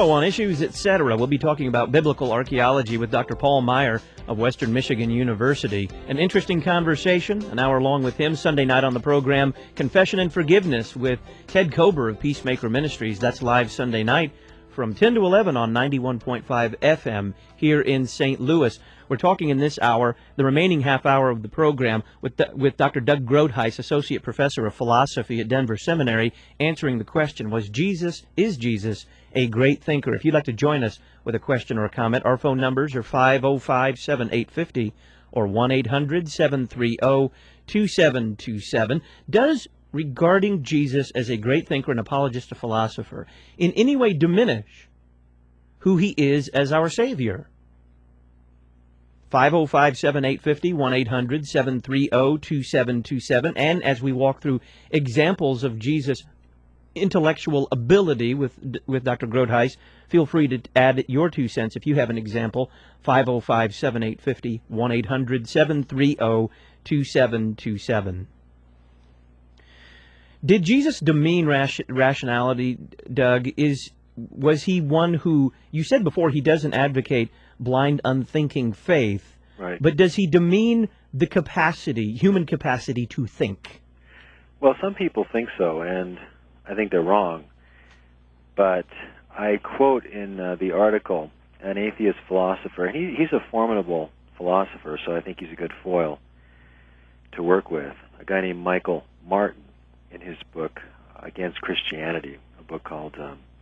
Tomorrow on Issues Etc., we'll be talking about biblical archaeology with Dr. Paul Meyer of Western Michigan University. An interesting conversation, an hour long with him. Sunday night on the program, Confession and Forgiveness with Ted Kober of Peacemaker Ministries. That's live Sunday night from 10 to 11 on 91.5 FM here in St. Louis. We're talking in this hour, the remaining half hour of the program, with Dr. Doug Groothuis, Associate Professor of Philosophy at Denver Seminary, answering the question, is Jesus a great thinker? If you'd like to join us with a question or a comment, our phone numbers are 505-7850 or 1-800-730-2727. Does regarding Jesus as a great thinker and apologist, a philosopher, in any way diminish who he is as our Savior? 505-7850, 1-800-730-2727. And as we walk through examples of Jesus' intellectual ability with Dr. Groothuis, feel free to add your 2 cents if you have an example. 505-7850, 1-800-730-2727. Did Jesus demean rationality, Doug? Was he one who, you said before he doesn't advocate blind, unthinking faith, right? But does he demean the human capacity to think? Well, some people think so, and I think they're wrong. But I quote in the article an atheist philosopher. He's a formidable philosopher, so I think he's a good foil to work with. A guy named Michael Martin, in his book Against Christianity, a book called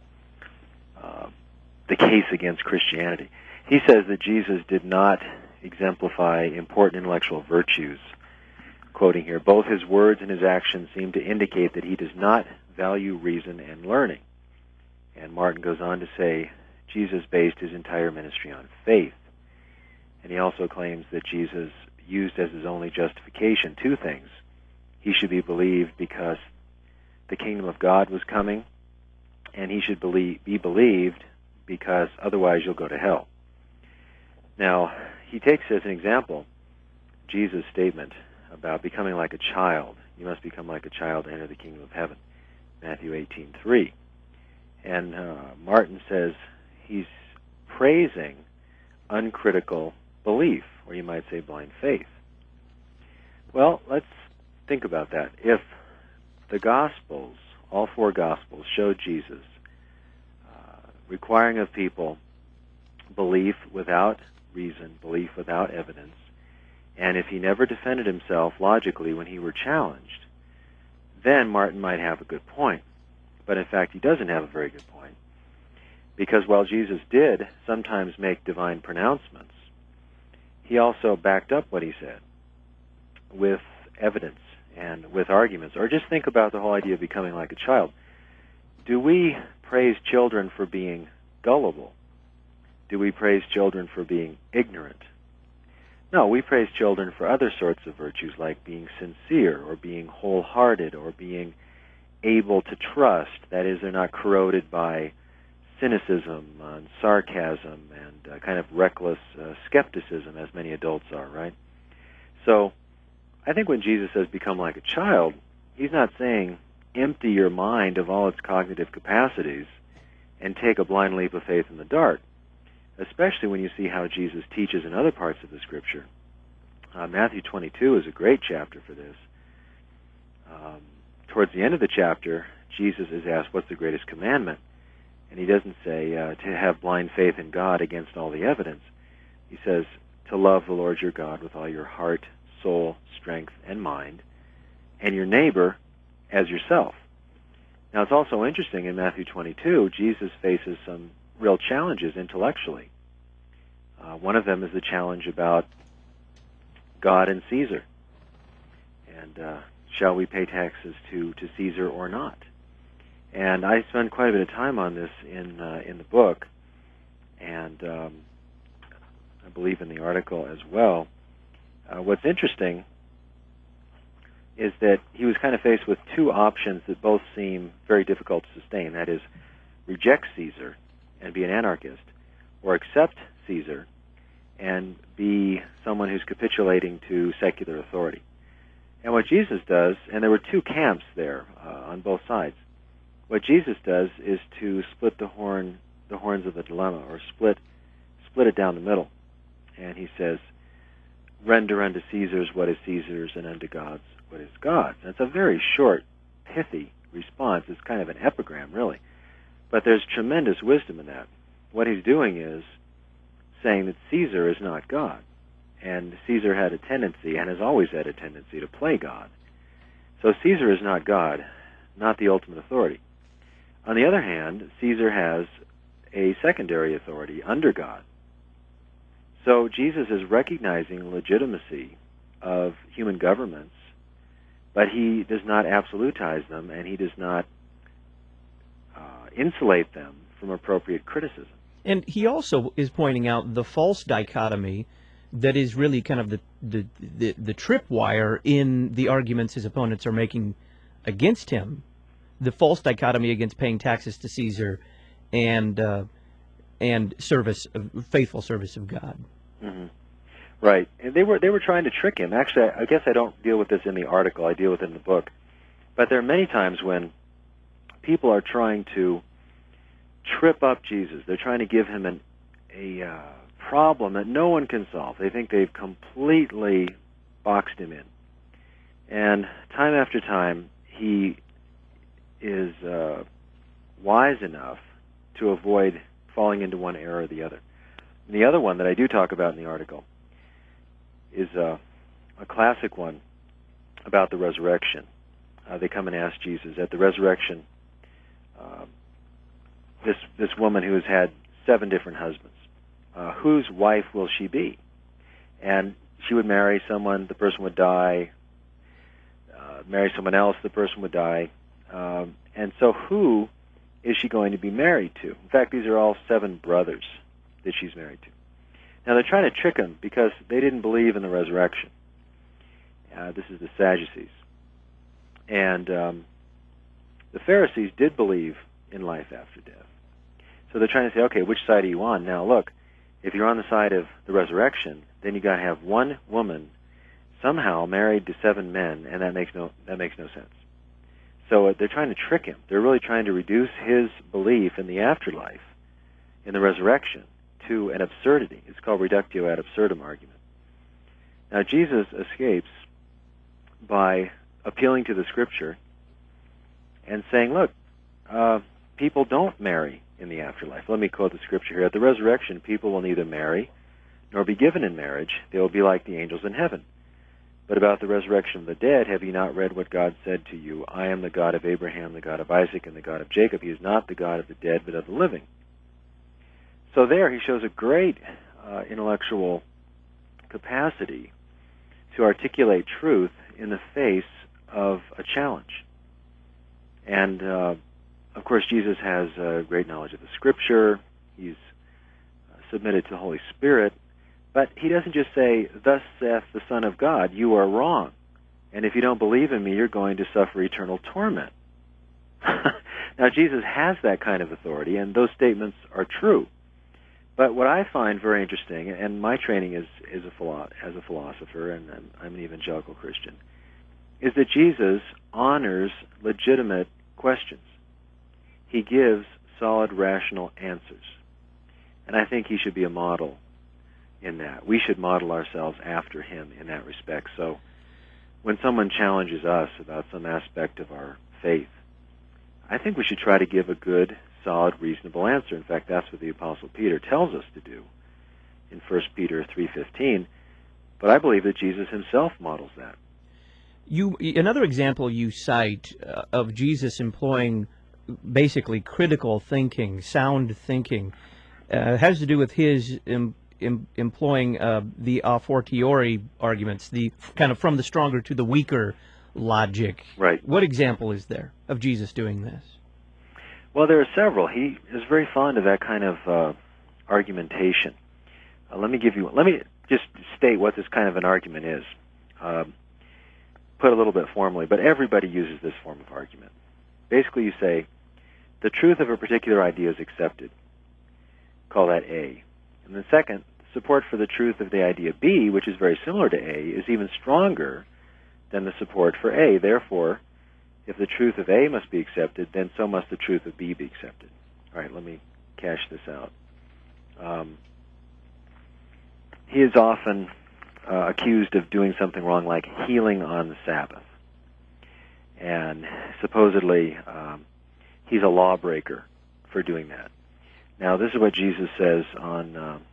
The Case Against Christianity. He says that Jesus did not exemplify important intellectual virtues. Quoting here, both his words and his actions seem to indicate that he does not value reason and learning. And Martin goes on to say, Jesus based his entire ministry on faith. And he also claims that Jesus used as his only justification 2 things. He should be believed because the kingdom of God was coming, and he should be believed because otherwise you'll go to hell. Now, he takes as an example Jesus' statement about becoming like a child. You must become like a child to enter the kingdom of heaven, Matthew 18:3. And Martin says he's praising uncritical belief, or you might say blind faith. Well, let's think about that. If the Gospels, all 4 Gospels, showed Jesus requiring of people belief without reason, belief without evidence, and if he never defended himself logically when he were challenged, then Martin might have a good point. But in fact, he doesn't have a very good point, because while Jesus did sometimes make divine pronouncements, he also backed up what he said with evidence and with arguments. Or just think about the whole idea of becoming like a child. Do we praise children for being gullible? Do we praise children for being ignorant? No, we praise children for other sorts of virtues, like being sincere or being wholehearted or being able to trust. That is, they're not corroded by cynicism and sarcasm and kind of reckless skepticism, as many adults are, right? So I think when Jesus says become like a child, he's not saying empty your mind of all its cognitive capacities and take a blind leap of faith in the dark, especially when you see how Jesus teaches in other parts of the Scripture. Matthew 22 is a great chapter for this. Towards the end of the chapter, Jesus is asked, what's the greatest commandment? And he doesn't say to have blind faith in God against all the evidence. He says to love the Lord your God with all your heart, soul, strength, and mind, and your neighbor as yourself. Now, it's also interesting in Matthew 22, Jesus faces some real challenges intellectually. One of them is the challenge about God and Caesar. And shall we pay taxes to Caesar or not? And I spend quite a bit of time on this in the book, and I believe in the article as well. What's interesting is that he was kind of faced with 2 options that both seem very difficult to sustain. That is, reject Caesar and be an anarchist, or accept Caesar and be someone who's capitulating to secular authority. And what Jesus does, and there were 2 camps there on both sides, what Jesus does is to split the the horns of the dilemma, or split it down the middle. And he says, render unto Caesar's what is Caesar's, and unto God's what is God's. And it's a very short, pithy response. It's kind of an epigram, really. But there's tremendous wisdom in that. What he's doing is saying that Caesar is not God. And Caesar had a tendency, and has always had a tendency, to play God. So Caesar is not God, not the ultimate authority. On the other hand, Caesar has a secondary authority under God. So Jesus is recognizing legitimacy of human governments, but he does not absolutize them, and he does not insulate them from appropriate criticism. And he also is pointing out the false dichotomy that is really kind of the tripwire in the arguments his opponents are making against him. The false dichotomy against paying taxes to Caesar and faithful service of God. Mm-hmm. Right. And they were trying to trick him. Actually, I guess I don't deal with this in the article. I deal with it in the book. But there are many times when people are trying to trip up Jesus. They're trying to give him a problem that no one can solve. They think they've completely boxed him in. And time after time, he is wise enough to avoid falling into one error or the other. And the other one that I do talk about in the article is a classic one about the resurrection. They come and ask Jesus at the resurrection, this woman who has had 7 different husbands, whose wife will she be? And she would marry someone, the person would die, marry someone else, the person would die. And so who is she going to be married to? In fact, these are all 7 brothers that she's married to. Now, they're trying to trick him because they didn't believe in the resurrection. This is the Sadducees. And the Pharisees did believe in life after death. So they're trying to say, okay, which side are you on? Now, look, if you're on the side of the resurrection, then you got to have one woman somehow married to 7 men, and that makes no sense. So they're trying to trick him. They're really trying to reduce his belief in the afterlife, in the resurrection, to an absurdity. It's called reductio ad absurdum argument. Now, Jesus escapes by appealing to the Scripture and saying, look, people don't marry in the afterlife. Let me quote the Scripture here. At the resurrection, people will neither marry nor be given in marriage. They will be like the angels in heaven. But about the resurrection of the dead, have you not read what God said to you? I am the God of Abraham, the God of Isaac, and the God of Jacob. He is not the God of the dead, but of the living. So there he shows a great intellectual capacity to articulate truth in the face of a challenge. And, of course, Jesus has great knowledge of the Scripture. He's submitted to the Holy Spirit. But he doesn't just say, thus saith the Son of God, you are wrong. And if you don't believe in me, you're going to suffer eternal torment. Now, Jesus has that kind of authority, and those statements are true. But what I find very interesting, and my training as a philosopher, and I'm an evangelical Christian, is that Jesus honors legitimate questions. He gives solid, rational answers. And I think he should be a model in that. We should model ourselves after him in that respect. So when someone challenges us about some aspect of our faith, I think we should try to give a good, solid, reasonable answer. In fact, that's what the Apostle Peter tells us to do in 1 Peter 3:15. But I believe that Jesus himself models that. Another example you cite of Jesus employing basically critical thinking, sound thinking, has to do with his employing the a fortiori arguments, the kind of from the stronger to the weaker logic. Right. What example is there of Jesus doing this? Well, there are several. He is very fond of that kind of argumentation. Let me just state what this kind of an argument is. Put a little bit formally, but everybody uses this form of argument. Basically, you say, the truth of a particular idea is accepted. Call that A. And then second, support for the truth of the idea B, which is very similar to A, is even stronger than the support for A. Therefore, if the truth of A must be accepted, then so must the truth of B be accepted. All right, let me cash this out. He is often accused of doing something wrong, like healing on the Sabbath. And supposedly he's a lawbreaker for doing that. Now, this is what Jesus says on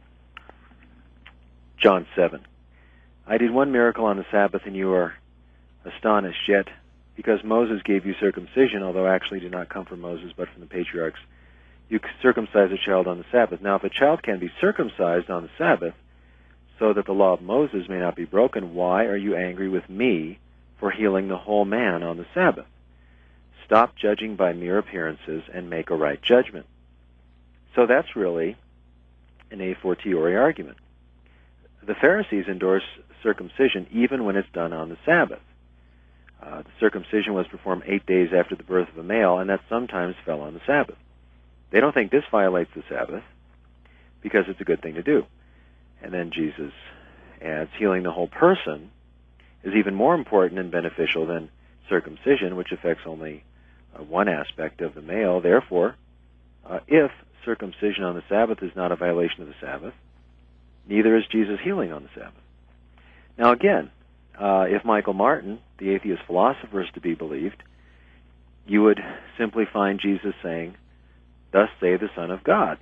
John 7. I did one miracle on the Sabbath, and you are astonished, yet because Moses gave you circumcision, although actually did not come from Moses but from the patriarchs, you circumcise a child on the Sabbath. Now, if a child can be circumcised on the Sabbath, so that the law of Moses may not be broken, why are you angry with me for healing the whole man on the Sabbath? Stop judging by mere appearances and make a right judgment. So that's really an a fortiori argument. The Pharisees endorse circumcision even when it's done on the Sabbath. The circumcision was performed 8 days after the birth of a male, and that sometimes fell on the Sabbath. They don't think this violates the Sabbath because it's a good thing to do. And then Jesus adds, healing the whole person is even more important and beneficial than circumcision, which affects only one aspect of the male. Therefore, if circumcision on the Sabbath is not a violation of the Sabbath, neither is Jesus healing on the Sabbath. Now again, if Michael Martin, the atheist philosopher, is to be believed, you would simply find Jesus saying, thus say the Son of God,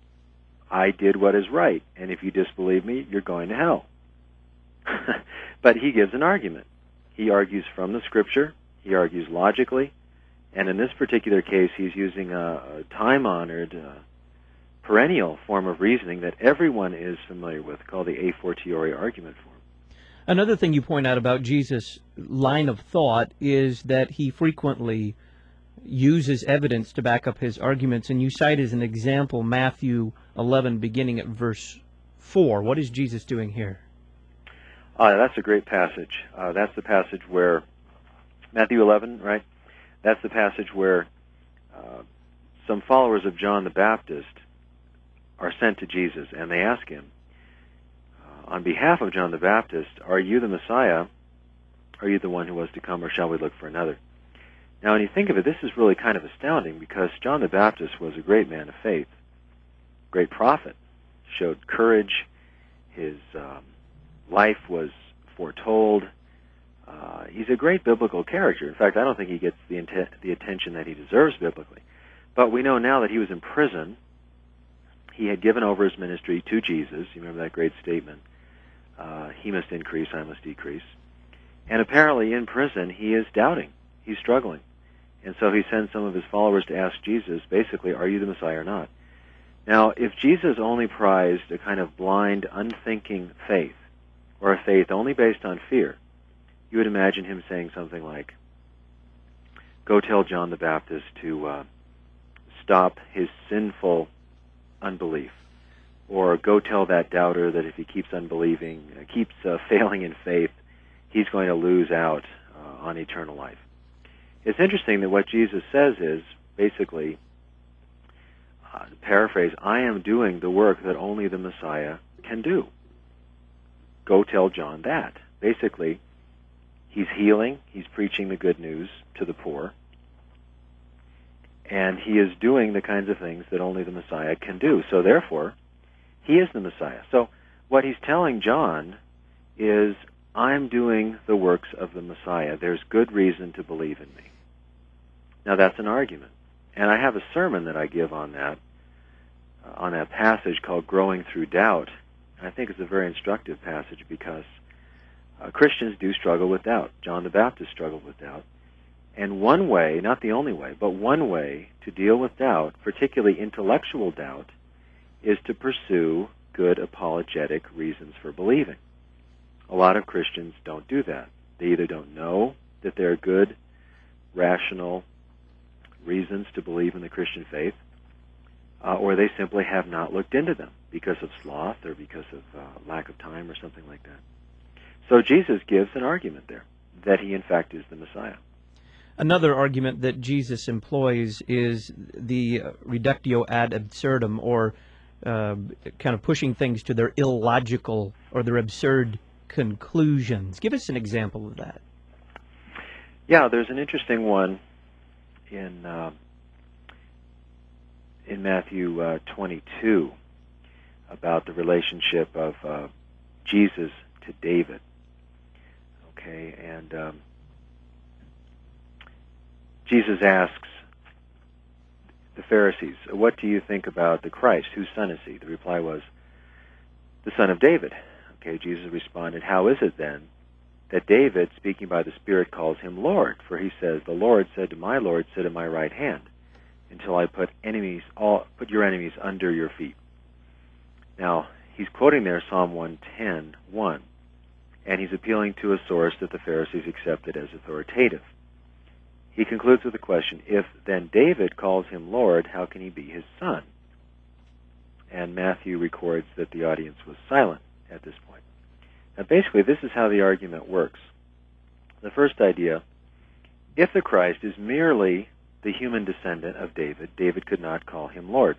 I did what is right, and if you disbelieve me, you're going to hell. But he gives an argument. He argues from the Scripture, he argues logically, and in this particular case, he's using a time-honored, perennial form of reasoning that everyone is familiar with, called the a fortiori argument form. Another thing you point out about Jesus' line of thought is that he frequently uses evidence to back up his arguments, and you cite as an example Matthew 11, beginning at verse 4. What is Jesus doing here? That's a great passage. That's the passage where, Matthew 11, right? That's the passage where some followers of John the Baptist are sent to Jesus, and they ask him, on behalf of John the Baptist, are you the Messiah? Are you the one who was to come, or shall we look for another? Now, when you think of it, this is really kind of astounding, because John the Baptist was a great man of faith, great prophet, showed courage, his life was foretold. He's a great biblical character. In fact, I don't think he gets the attention that he deserves biblically. But we know now that he was in prison. He had given over his ministry to Jesus. You remember that great statement, he must increase, I must decrease. And apparently in prison he is doubting. He's struggling. And so he sends some of his followers to ask Jesus, basically, are you the Messiah or not? Now, if Jesus only prized a kind of blind, unthinking faith, or a faith only based on fear, you would imagine him saying something like, go tell John the Baptist to stop his sinful unbelief. Or go tell that doubter that if he keeps unbelieving, keeps failing in faith, he's going to lose out on eternal life. It's interesting that what Jesus says is, basically, to paraphrase, I am doing the work that only the Messiah can do. Go tell John that. Basically, he's healing, he's preaching the good news to the poor, and he is doing the kinds of things that only the Messiah can do. So therefore, he is the Messiah. So what he's telling John is, I'm doing the works of the Messiah. There's good reason to believe in me. Now that's an argument. And I have a sermon that I give on that passage called Growing Through Doubt. And I think it's a very instructive passage because Christians do struggle with doubt. John the Baptist struggled with doubt. And one way, not the only way, but one way to deal with doubt, particularly intellectual doubt, is to pursue good apologetic reasons for believing. A lot of Christians don't do that. They either don't know that there are good, rational reasons to believe in the Christian faith, or they simply have not looked into them because of sloth or because of lack of time or something like that. So Jesus gives an argument there that he in fact is the Messiah. Another argument that Jesus employs is the reductio ad absurdum, or kind of pushing things to their illogical or their absurd conclusions. Give us an example of that. Yeah, there's an interesting one in in Matthew 22 about the relationship of Jesus to David. Okay, and Jesus asks the Pharisees, "What do you think about the Christ? Whose son is he?" The reply was, "The son of David." Okay, Jesus responded, "How is it then that David, speaking by the Spirit, calls him Lord? For he says, 'The Lord said to my Lord, sit at my right hand, until I put your enemies under your feet.'" Now, he's quoting there Psalm 110:1, and he's appealing to a source that the Pharisees accepted as authoritative. He concludes with the question, if then David calls him Lord, how can he be his son? And Matthew records that the audience was silent at this point. Now, basically, this is how the argument works. The first idea, if the Christ is merely the human descendant of David, David could not call him Lord.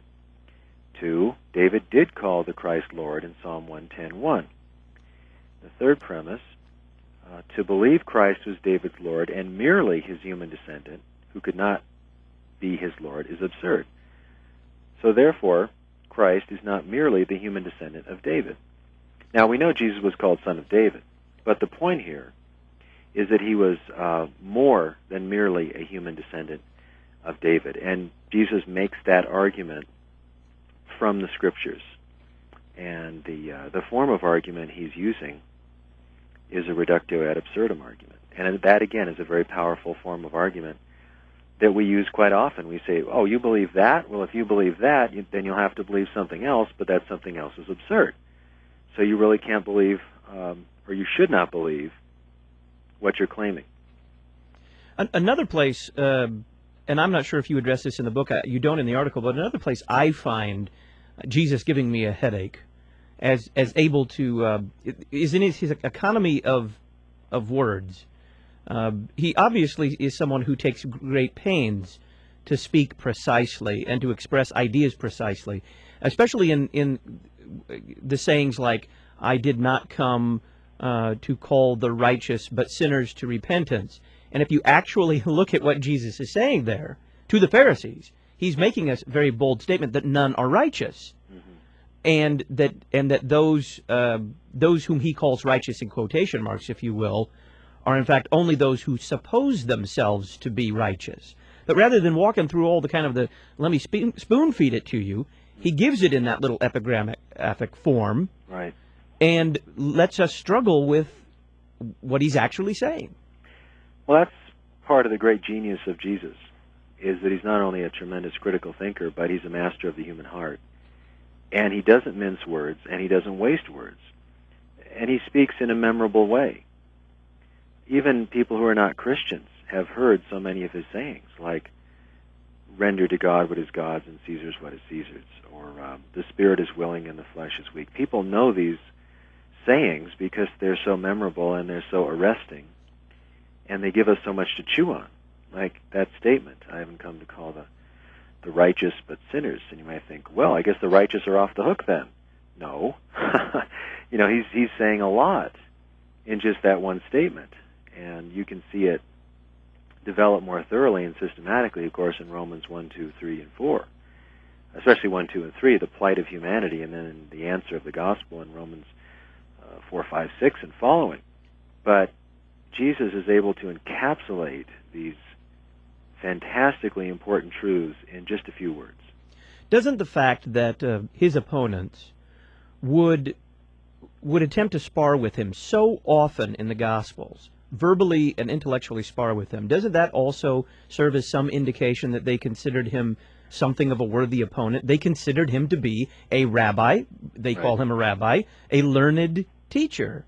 2, David did call the Christ Lord in Psalm 110:1. The third premise, to believe Christ was David's Lord and merely his human descendant, who could not be his Lord, is absurd. So therefore, Christ is not merely the human descendant of David. Now, we know Jesus was called Son of David, but the point here is that he was more than merely a human descendant of David, and Jesus makes that argument from the Scriptures. And the form of argument he's using is a reductio ad absurdum argument. And that, again, is a very powerful form of argument that we use quite often. We say, oh, you believe that? Well, if you believe that, then you'll have to believe something else, but that something else is absurd. So you really can't believe, or you should not believe, what you're claiming. Another place, and I'm not sure if you address this in the book, you don't in the article, but another place I find Jesus giving me a headache as able to, is in his economy of words. He obviously is someone who takes great pains to speak precisely and to express ideas precisely, especially in the sayings like, "I did not come to call the righteous but sinners to repentance." And if you actually look at what Jesus is saying there to the Pharisees, he's making a very bold statement that none are righteous. And that those whom he calls righteous in quotation marks, if you will, are in fact only those who suppose themselves to be righteous. But rather than walking through all the kind of the let me spoon feed it to you, he gives it in that little epigrammatic form, right, and lets us struggle with what he's actually saying. Well, that's part of the great genius of Jesus, is that he's not only a tremendous critical thinker, but he's a master of the human heart. And he doesn't mince words, and he doesn't waste words. And he speaks in a memorable way. Even people who are not Christians have heard so many of his sayings, like, "Render to God what is God's, and Caesar's what is Caesar's," or "The spirit is willing and the flesh is weak." People know these sayings because they're so memorable and they're so arresting, and they give us so much to chew on. Like that statement, "I haven't come to call the righteous but sinners." And you might think, well, I guess the righteous are off the hook then. No. He's saying a lot in just that one statement. And you can see it develop more thoroughly and systematically, of course, in Romans 1, 2, 3, and 4. Especially 1, 2, and 3, the plight of humanity, and then the answer of the gospel in Romans 4, 5, 6, and following. But Jesus is able to encapsulate these fantastically important truths in just a few words. Doesn't the fact that his opponents would attempt to spar with him so often in the Gospels, verbally and intellectually spar with him, doesn't that also serve as some indication that they considered him something of a worthy opponent? They considered him to be a rabbi. They call him a rabbi, a learned teacher.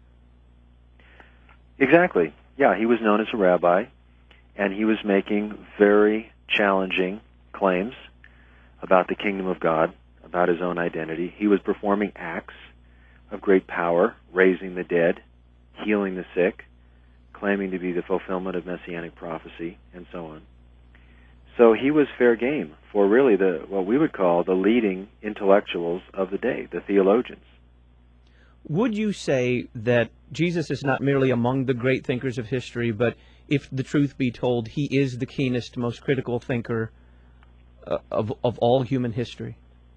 Exactly. Yeah, he was known as a rabbi, and he was making very challenging claims about the kingdom of God, about his own identity. He was performing acts of great power, raising the dead, healing the sick, claiming to be the fulfillment of messianic prophecy, and so on. So he was fair game for really what we would call the leading intellectuals of the day, the theologians. Would you say that Jesus is not merely among the great thinkers of history, but if the truth be told, he is the keenest, most critical thinker of all human history?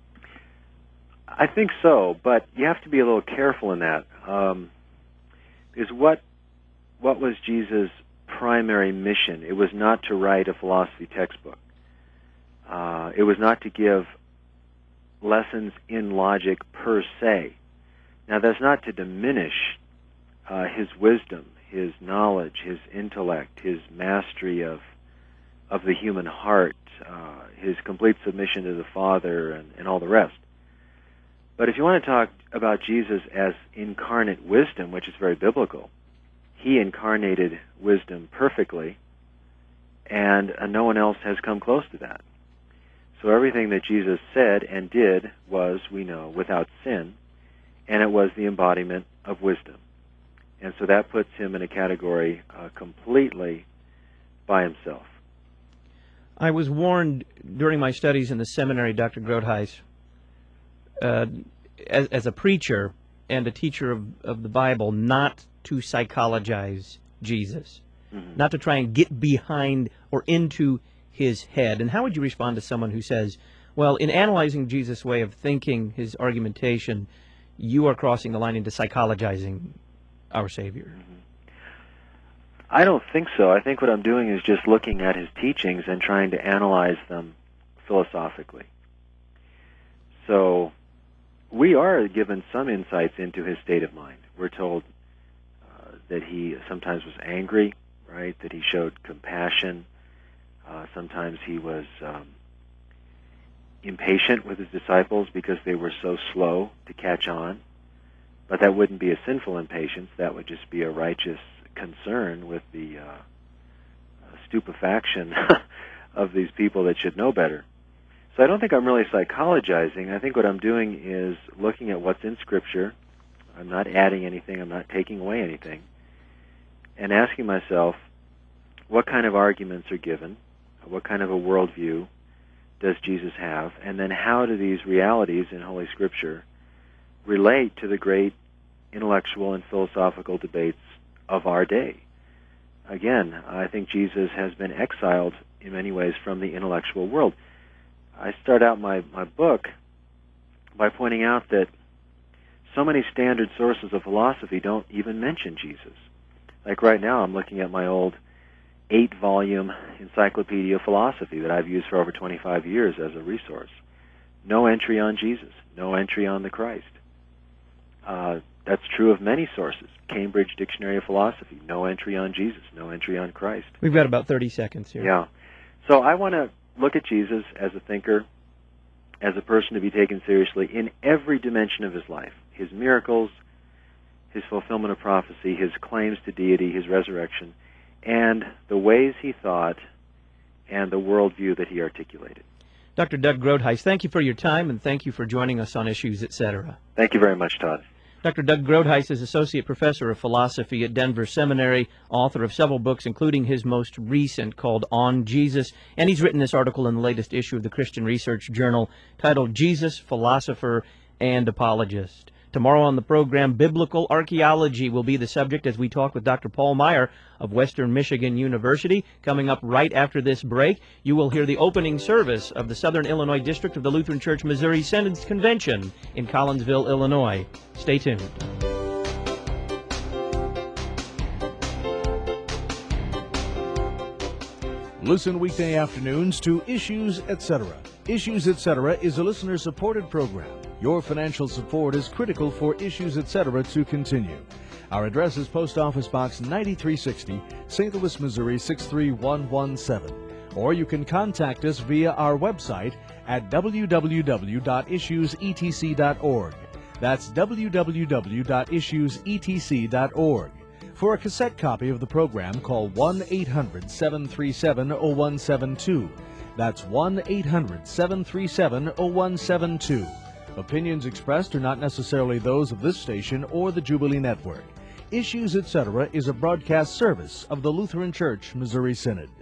I think so, but you have to be a little careful in that. Because what was Jesus' primary mission? It was not to write a philosophy textbook. It was not to give lessons in logic per se. Now, that's not to diminish his wisdom, his knowledge, his intellect, his mastery of the human heart, his complete submission to the Father, and all the rest. But if you want to talk about Jesus as incarnate wisdom, which is very biblical, he incarnated wisdom perfectly, and no one else has come close to that. So everything that Jesus said and did was, we know, without sin, and it was the embodiment of wisdom. And so that puts him in a category completely by himself. I was warned during my studies in the seminary, Dr. Groothuis, as a preacher and a teacher of the Bible, not to psychologize Jesus, not to try and get behind or into his head. And how would you respond to someone who says, well, in analyzing Jesus' way of thinking, his argumentation, you are crossing the line into psychologizing our Savior? I don't think so. I think what I'm doing is just looking at his teachings and trying to analyze them philosophically. So we are given some insights into his state of mind. We're told that he sometimes was angry, right, that he showed compassion. Sometimes he was impatient with his disciples because they were so slow to catch on. But that wouldn't be a sinful impatience. That would just be a righteous concern with the stupefaction of these people that should know better. So I don't think I'm really psychologizing. I think what I'm doing is looking at what's in Scripture. I'm not adding anything. I'm not taking away anything. And asking myself, what kind of arguments are given? What kind of a worldview does Jesus have? And then how do these realities in Holy Scripture relate to the great intellectual and philosophical debates of our day? Again, I think Jesus has been exiled in many ways from the intellectual world. I start out my book by pointing out that so many standard sources of philosophy don't even mention Jesus. Like right now, I'm looking at my old 8-volume Encyclopedia of Philosophy that I've used for over 25 years as a resource. No entry on Jesus, no entry on the Christ. That's true of many sources. Cambridge Dictionary of Philosophy, no entry on Jesus, no entry on Christ. We've got about 30 seconds here. Yeah. So I want to look at Jesus as a thinker, as a person to be taken seriously in every dimension of his life. His miracles, his fulfillment of prophecy, his claims to deity, his resurrection, and the ways he thought and the worldview that he articulated. Dr. Doug Groothuis, thank you for your time, and thank you for joining us on Issues, Etc. Thank you very much, Todd. Dr. Doug Groothuis is Associate Professor of Philosophy at Denver Seminary, author of several books, including his most recent called On Jesus, and he's written this article in the latest issue of the Christian Research Journal titled Jesus, Philosopher, and Apologist. Tomorrow on the program, Biblical Archaeology will be the subject as we talk with Dr. Paul Meier of Western Michigan University. Coming up right after this break, you will hear the opening service of the Southern Illinois District of the Lutheran Church Missouri Synod Convention in Collinsville, Illinois. Stay tuned. Listen weekday afternoons to Issues, Etc. Issues, Etc. is a listener-supported program. Your financial support is critical for Issues, Etc. to continue. Our address is Post Office Box 9360, St. Louis, Missouri 63117. Or you can contact us via our website at www.issuesetc.org. That's www.issuesetc.org. For a cassette copy of the program, call 1-800-737-0172. That's 1-800-737-0172. Opinions expressed are not necessarily those of this station or the Jubilee Network. Issues, Etc. is a broadcast service of the Lutheran Church Missouri Synod.